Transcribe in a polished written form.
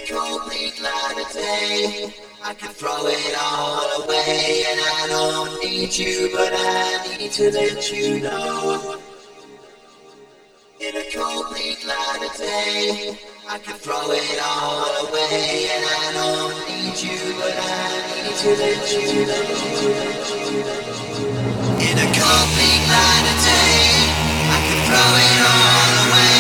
complete light of day. I can throw it all away, and I don't need you, but I need to let you know. In a complete light of day, I can throw it all away, and I don't need you, but I need to let you know. In a complete light of day, I can throw it all away.